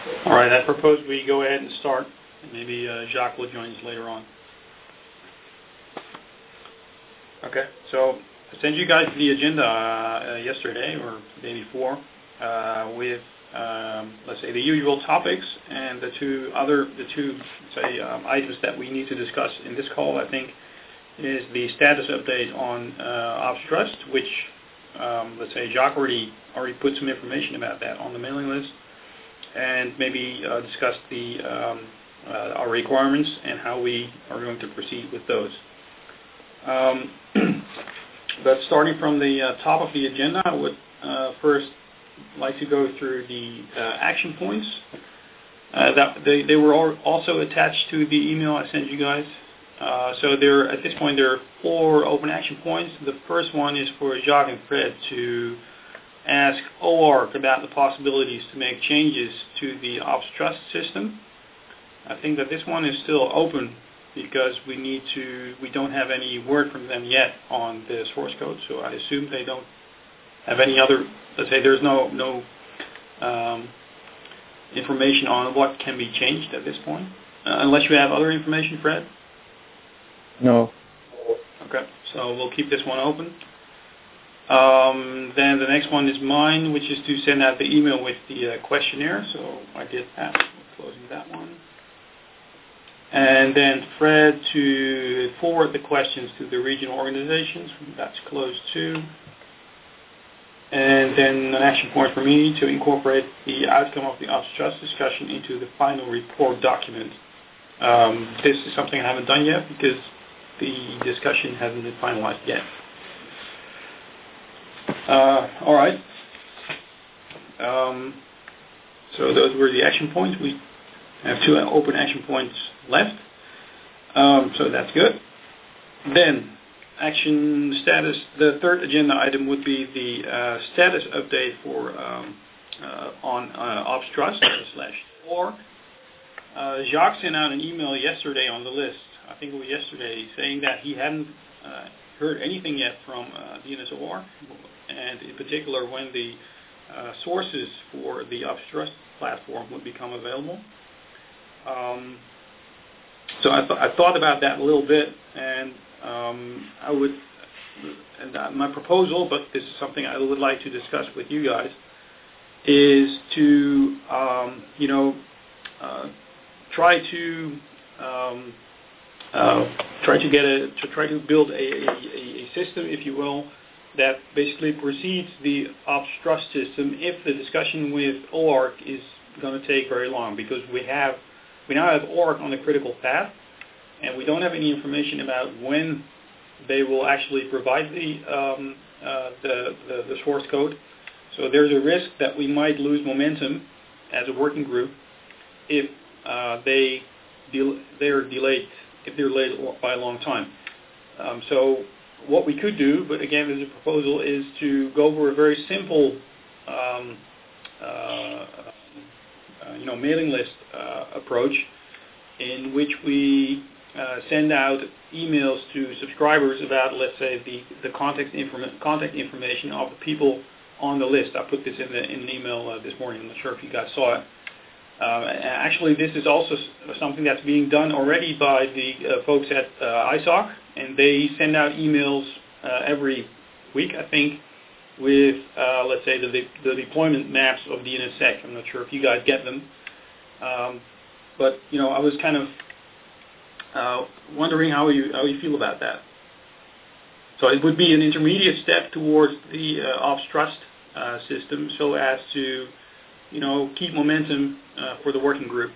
All right, I propose we go ahead and start. Maybe Jacques will join us later on. Okay, so I sent you guys the agenda yesterday or the day before with, let's say, the usual topics and the two items that we need to discuss in this call. I think is the status update on OpsTrust, which let's say Jacques already put some information about that on the mailing list, and maybe discuss our requirements and how we are going to proceed with those. But starting from the top of the agenda, I would first like to go through the action points. They were also attached to the email I sent you guys. So at this point there are 4 open action points. The first one is for Jacques and Fred to ask OARC about the possibilities to make changes to the OpsTrust system. I think that this one is still open because we don't have any word from them yet on the source code. So I assume they don't have any other. Let's say there's no information on what can be changed at this point, unless you have other information, Fred. No. Okay, so we'll keep this one open. Then the next one is mine, which is to send out the email with the questionnaire. So I did that. We're closing that one. And then Fred to forward the questions to the regional organizations. That's closed too. And then an action point for me to incorporate the outcome of the OpsTrust discussion into the final report document. This is something I haven't done yet because the discussion hasn't been finalized yet. All right. So those were the action points. We have 2 open action points left. So that's good. Then action status. The third agenda item would be the status update for on OpsTrust/OARC. Jacques sent out an email yesterday on the list. I think it was yesterday, saying that he hadn't heard anything yet from DNS-OARC, and in particular when the sources for the OpsTrust platform would become available. So I thought about that a little bit, and my proposal, but this is something I would like to discuss with you guys, is to try to build a system, if you will, that basically precedes the OpsTrust system if the discussion with OARC is going to take very long, because we now have OARC on the critical path, and we don't have any information about when they will actually provide the source code. So there's a risk that we might lose momentum as a working group if they're delayed by a long time. So what we could do, but again as a proposal, is to go over a very simple mailing list approach, in which we send out emails to subscribers about, let's say, the contact information of the people on the list. I put this in an email this morning. I'm not sure if you guys saw it. Actually, this is also something that's being done already by the folks at ISOC, and they send out emails every week, I think, with, let's say, the deployment maps of DNSSEC. I'm not sure if you guys get them. But, I was kind of wondering how you feel about that. So it would be an intermediate step towards the OpsTrust system, so as to, keep momentum for the working group.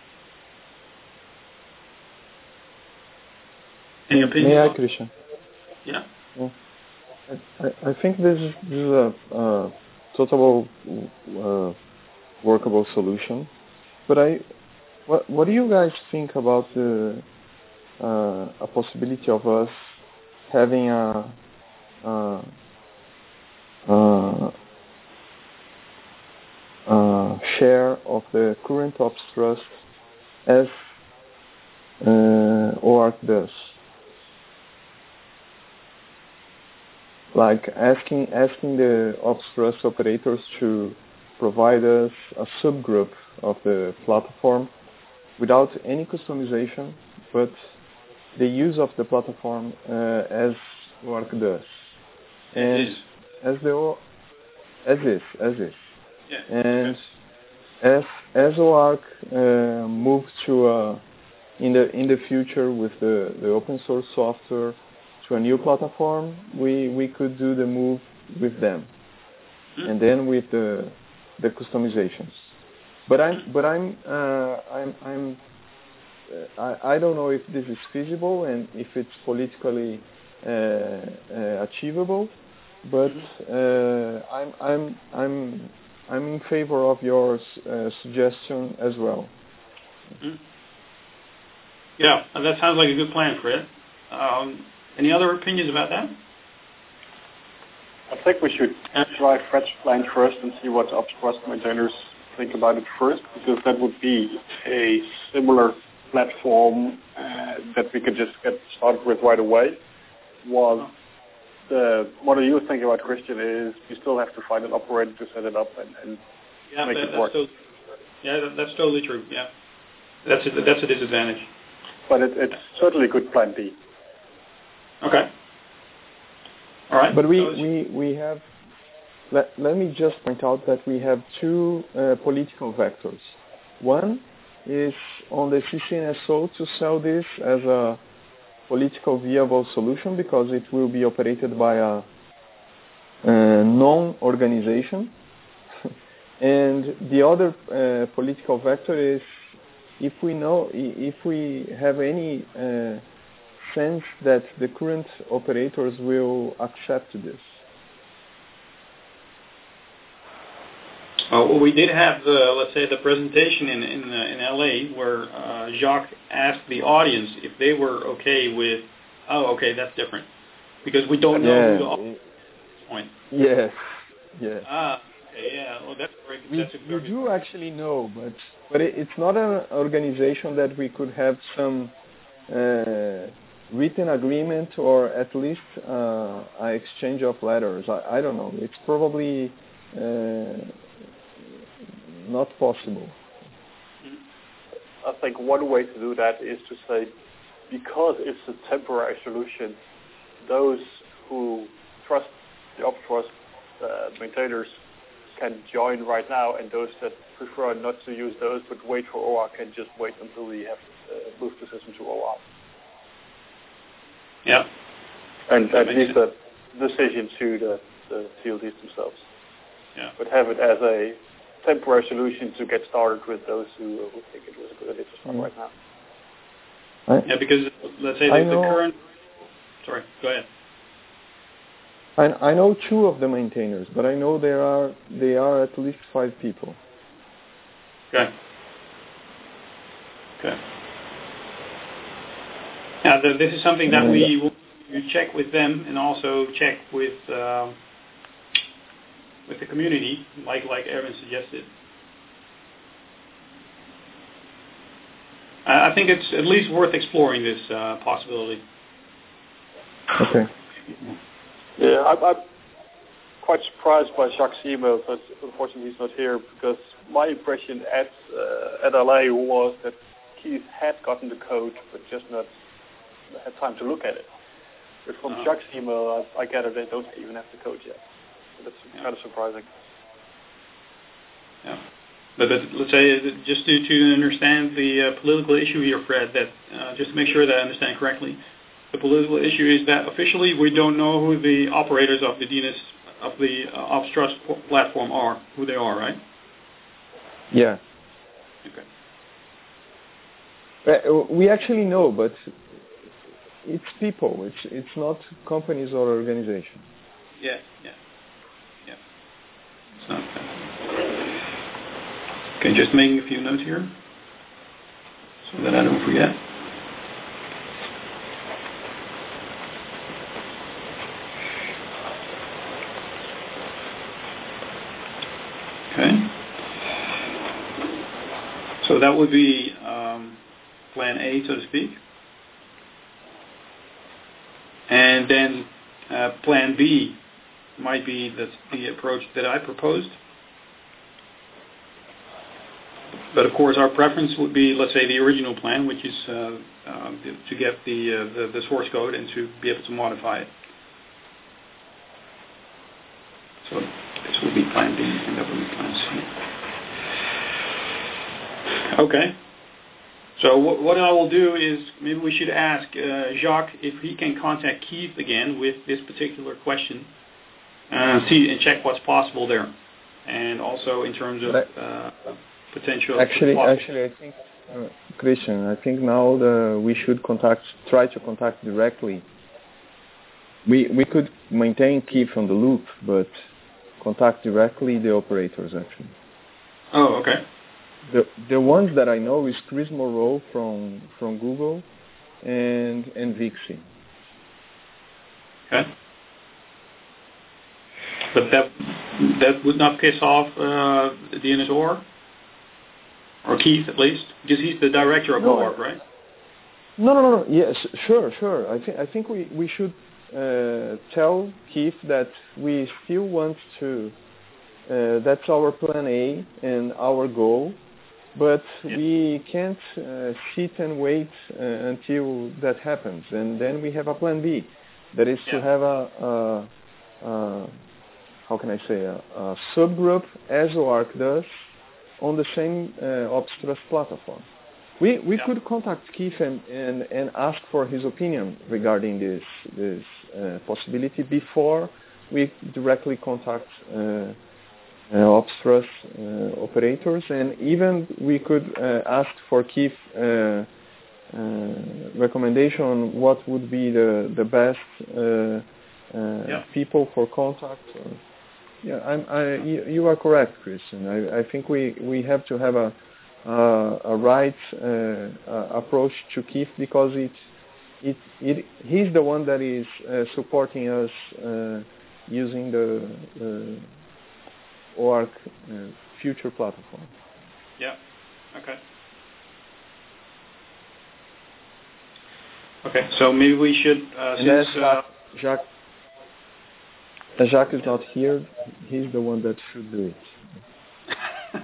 Any opinion? May I, Christian? Yeah. Well, I think this is a total workable solution. But what do you guys think about a possibility of us having a share of the current OpsTrust as OARC does? Like asking the OpsTrust operators to provide us a subgroup of the platform without any customization, but the use of the platform as work does. And as is. Yeah. And as OARC moves to in the future with the open source software to a new platform, we could do the move with them, and then with the customizations. But I don't know if this is feasible and if it's politically achievable. But I'm in favor of your suggestion as well. Yeah, that sounds like a good plan, Fred. Any other opinions about that? I think we should try Fred's plan first and see what Upstrust maintainers think about it first, because that would be a similar platform that we could just get started with right away. What you thinking about, Christian, is you still have to find an operator to set it up and make it work. That's totally true. Yeah, that's a disadvantage. But it's certainly a good plan B. Okay. All right. But we have. Let me just point out that we have two political vectors. One is on the CCNSO to sell this as a political viable solution because it will be operated by a non-organization. And the other political vector is if we have any sense that the current operators will accept this. Well, we did have the presentation in LA where Jacques asked the audience if they were okay with. Oh, okay, that's different because we don't know who the operator is at this point. Yes. Okay, yeah. Well, that's very good. We do actually know, but it's not an organization that we could have some written agreement or at least an exchange of letters. I don't know. It's probably not possible. I think one way to do that is to say, because it's a temporary solution, those who trust the Upstrust maintainers can join right now, and those that prefer not to use those but wait for OAR can just wait until we have moved the system to OAR. Yeah. And leave the decision to the TLDs themselves. Yeah. But have it as a temporary solution to get started with those who think it was a good idea to start right now. Yeah, because let's say the current. Sorry, go ahead. I know two of the maintainers, but I know they are at least 5 people. Okay. Now, this is something that we will check with them and also check with the community, like Erwin suggested. I think it's at least worth exploring this possibility. Okay. Yeah, I'm quite surprised by Jacques' email, but unfortunately he's not here, because my impression at LA was that Keith had gotten the code, but just not had time to look at it. But from Jacques' email, I gather they don't even have the code yet. So that's kind of surprising. Yeah. But let's say, just to understand the political issue here, Fred, that just to make sure that I understand correctly, the political issue is that officially we don't know who the operators of the DNS of the Upstrust platform are, who they are, right? Yeah. Okay. We actually know, but it's people. It's not companies or organizations. Yeah. It's not. Okay, just making a few notes here so that I don't forget. Okay. So that would be plan A, so to speak. And then plan B might be the approach that I proposed. But of course, our preference would be, let's say, the original plan, which is to get the source code and to be able to modify it. So this would be plan B, and that would be plan C. Okay. So what I will do is maybe we should ask Jacques if he can contact Keith again with this particular question, see and check what's possible there, and also in terms of potential. Actually, I think Christian, I think now we should try to contact directly. We could maintain Keith on the loop, but contact directly the operators actually. Oh, okay. The ones that I know is Chris Moreau from Google and Vixie. Okay. But that would not piss off the DNSOR? Or Keith at least? Because he's the director of OARC, right? No. Yes, sure. I think we should tell Keith that we still want to. That's our plan A and our goal. But we can't sit and wait until that happens, and then we have a plan B. That is to have a how can I say, a subgroup as OARC does on the same OpsTrust platform. We could contact Keith and ask for his opinion regarding this possibility before we directly contact OpsTrust operators, and even we could ask for Keith recommendation on what would be the best people for contact. You are correct, Christian. I think we have to have a right approach to Keith because he's the one that is supporting us using the OARC future platform. Yeah. Okay. So maybe we should Jacques is not here. He's the one that should do it.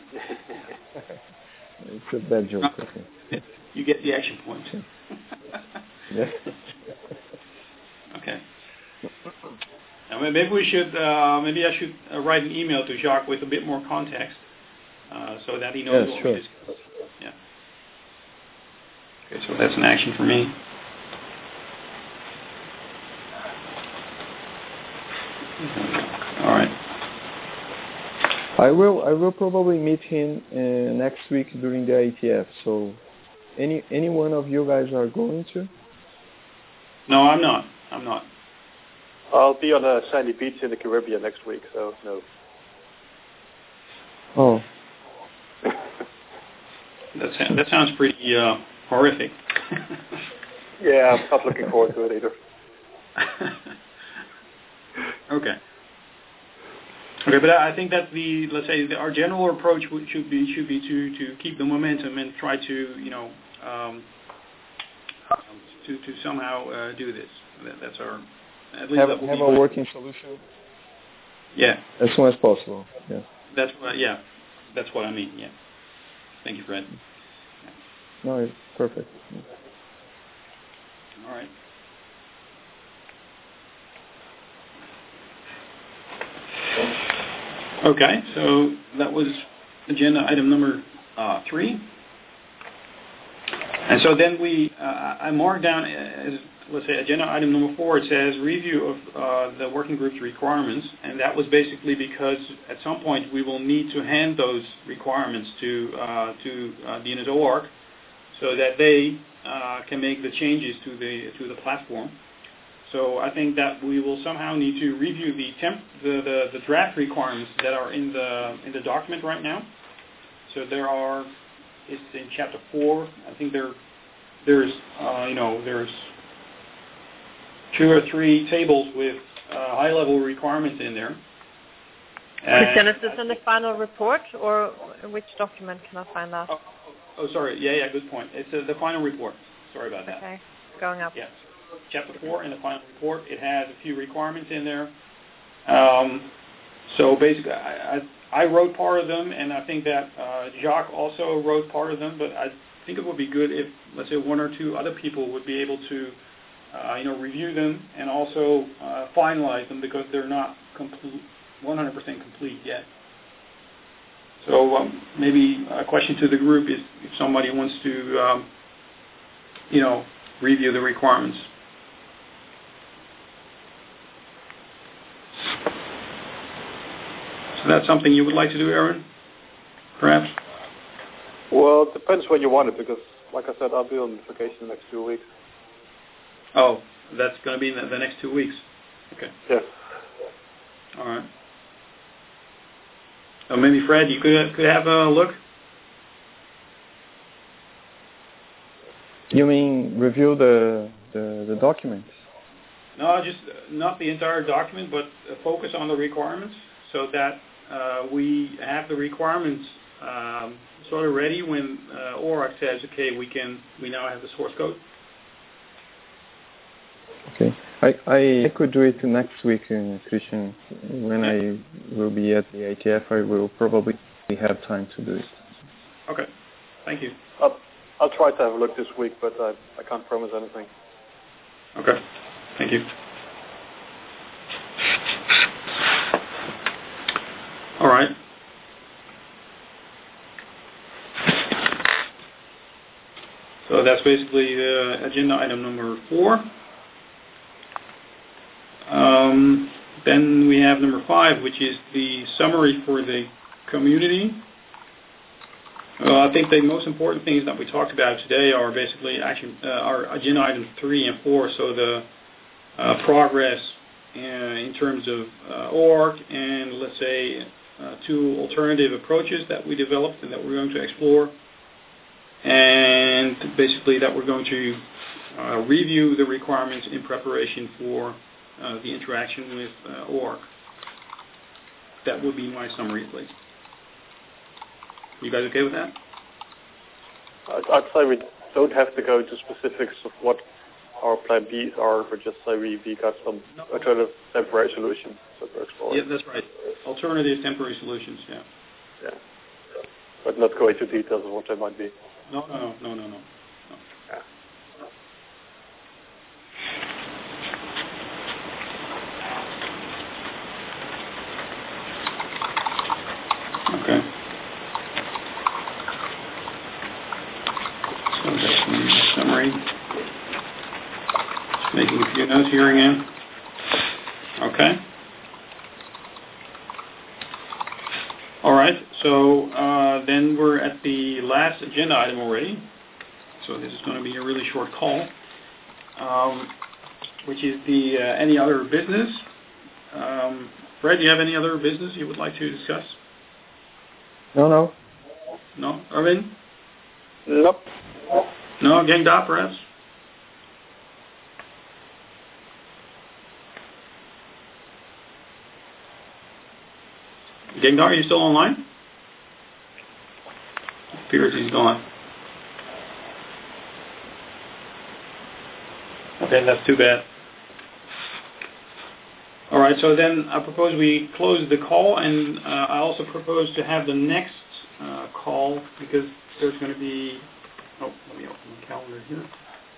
It's a bad joke. Okay. You get the action point. Yeah. Okay. Now maybe we should. Maybe I should write an email to Jacques with a bit more context, so that he knows what we discussed. Yeah. Okay, so that's an action for me. All right. I will probably meet him next week during the IETF. So, any one of you guys are going to? No, I'm not. I'll be on a sandy beach in the Caribbean next week, so no. Oh. That sounds pretty horrific. Yeah, I'm not looking forward to it either. Okay, but I think that let's say our general approach should be to keep the momentum and try to to somehow do this. That's our at least have a working solution. Yeah, as soon as possible. Yeah. That's what I mean. Yeah. Thank you, Fred. Yeah. No, it's perfect. Yeah. All right. Okay, so that was agenda item number 3. And so then I marked down as, let's say, agenda item number 4, it says review of the working group's requirements, and that was basically because at some point we will need to hand those requirements to DNS OARC so that they can make the changes to the platform. So I think that we will somehow need to review the draft requirements that are in the document right now. So it's in chapter 4. I think there's 2 or 3 tables with high-level requirements in there. Christian, is this in the final report, or which document can I find that? Oh, sorry. Yeah, good point. It's the final report. Sorry about that. Okay, going up. Yes. Chapter 4 in the final report, it has a few requirements in there. So basically, I I wrote part of them, and I think that Jacques also wrote part of them. But I think it would be good if, let's say, one or two other people would be able to, review them and also finalize them because they're not 100% complete yet. So maybe a question to the group is if somebody wants to, review the requirements. So that's something you would like to do, Aaron? Perhaps? Well, it depends when you want it, because, like I said, I'll be on vacation the next 2 weeks. Oh, that's going to be in the next 2 weeks. Okay. Yeah. All right. So maybe Fred, you could have a look. You mean review the documents? No, just not the entire document, but focus on the requirements so that we have the requirements sort of ready when ORAC says, okay, we now have the source code. Okay. I could do it next week, Christian. When I will be at the ITF, I will probably have time to do it. Okay. Thank you. I'll try to have a look this week, but I can't promise anything. Okay. Thank you. All right. So that's basically agenda item number 4. Then we have number 5, which is the summary for the community. I think the most important things that we talked about today are basically our agenda items 3 and 4. So the progress in terms of ORC and, let's say, 2 alternative approaches that we developed and that we're going to explore. And basically that we're going to review the requirements in preparation for the interaction with ORC. That would be my summary, please. You guys okay with that? I'd say we don't have to go into specifics of what our plan Bs are, but just say we got some alternative temporary solutions that we're exploring. Yeah, that's right. Alternative temporary solutions, yeah. Yeah. But not go into details of what they might be. No. Yeah. Okay. So that's my summary. Just making a few notes here again. Okay. All right. So then we're at the last agenda item already. So this is going to be a really short call, which is the any other business. Fred, do you have any other business you would like to discuss? No. No? Erwin? Nope. No? Gengda, perhaps? Gengda, are you still online? It appears he's gone. Okay, that's too bad. All right, so then I propose we close the call, and I also propose to have the next call, because there's going to be... Oh, let me open the calendar here.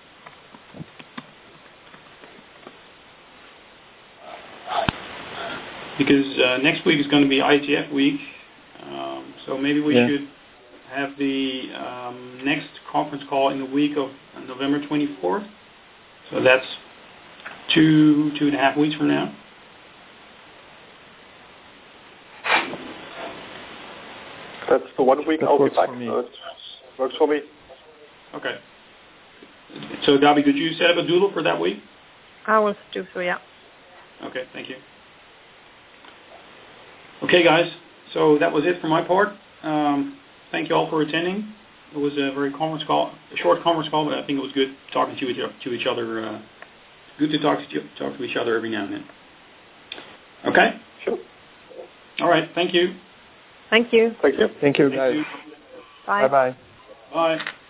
Because next week is going to be ITF week, so maybe we should have the next conference call in the week of November 24th. So that's 2.5 weeks from now. That's the 1 week I'll be back. So it works for me. Okay. So Dabi, could you set up a doodle for that week? I will do so, yeah. Okay, thank you. Okay, guys. So that was it for my part. Thank you all for attending. It was a very short conference call, but I think it was good talking to each other. Good to talk to each other every now and then. Okay. Sure. All right. Thank you. Thank you. Thank you. Thank you, guys. Bye. Bye-bye. Bye.